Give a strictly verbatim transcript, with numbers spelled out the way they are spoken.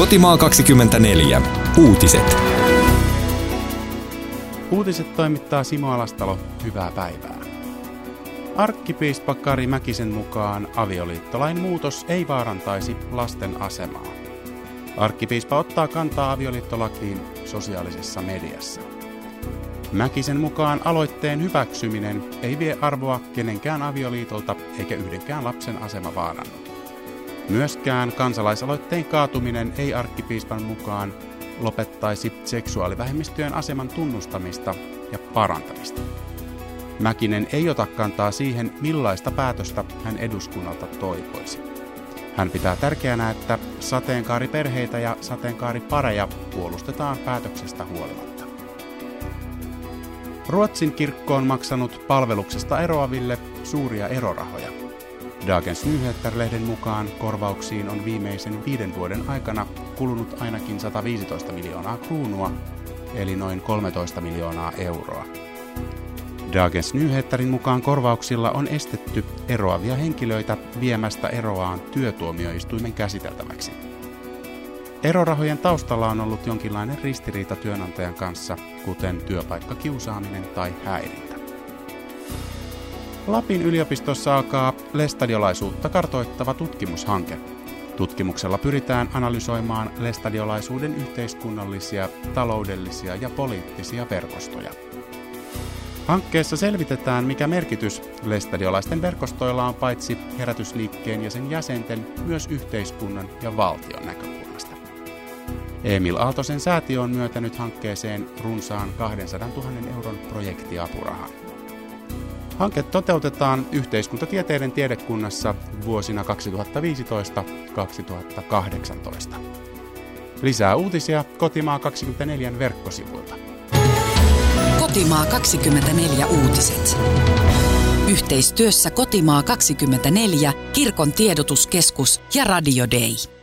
Kotimaa kaksikymmentäneljä. Uutiset. Uutiset toimittaa Simo Alastalo. Hyvää päivää. Arkkipiispa Kari Mäkisen mukaan avioliittolain muutos ei vaarantaisi lasten asemaa. Arkkipiispa ottaa kantaa avioliittolakiin sosiaalisessa mediassa. Mäkisen mukaan aloitteen hyväksyminen ei vie arvoa kenenkään avioliitolta eikä yhdenkään lapsen asema vaarannu. Myöskään kansalaisaloitteen kaatuminen ei arkkipiispan mukaan lopettaisi seksuaalivähemmistöjen aseman tunnustamista ja parantamista. Mäkinen ei ota kantaa siihen, millaista päätöstä hän eduskunnalta toivoisi. Hän pitää tärkeänä, että sateenkaariperheitä ja sateenkaaripareja puolustetaan päätöksestä huolimatta. Ruotsin kirkko on maksanut palveluksesta eroaville suuria erorahoja. Dagens Nyheter-lehden mukaan korvauksiin on viimeisen viiden vuoden aikana kulunut ainakin sata viisitoista miljoonaa kruunua, eli noin kolmetoista miljoonaa euroa. Dagens Nyheterin mukaan korvauksilla on estetty eroavia henkilöitä viemästä eroaan työtuomioistuimen käsiteltäväksi. Erorahojen taustalla on ollut jonkinlainen ristiriita työnantajan kanssa, kuten työpaikkakiusaaminen tai häirintä. Lapin yliopistossa alkaa lestadiolaisuutta kartoittava tutkimushanke. Tutkimuksella pyritään analysoimaan lestadiolaisuuden yhteiskunnallisia, taloudellisia ja poliittisia verkostoja. Hankkeessa selvitetään, mikä merkitys lestadiolaisten verkostoilla on paitsi herätysliikkeen ja sen jäsenten, myös yhteiskunnan ja valtion näkökulmasta. Emil Aaltosen säätiö on myöntänyt hankkeeseen runsaan kaksisataatuhatta euron projektiapurahan. Hanke toteutetaan yhteiskuntatieteiden tiedekunnassa vuosina kaksituhattaviisitoista kaksituhattakahdeksantoista. Lisää uutisia Kotimaa kaksikymmentäneljä verkkosivuilta. Kotimaa kaksikymmentäneljä uutiset. Yhteistyössä Kotimaa kaksikymmentäneljä, Kirkon tiedotuskeskus ja Radio Day.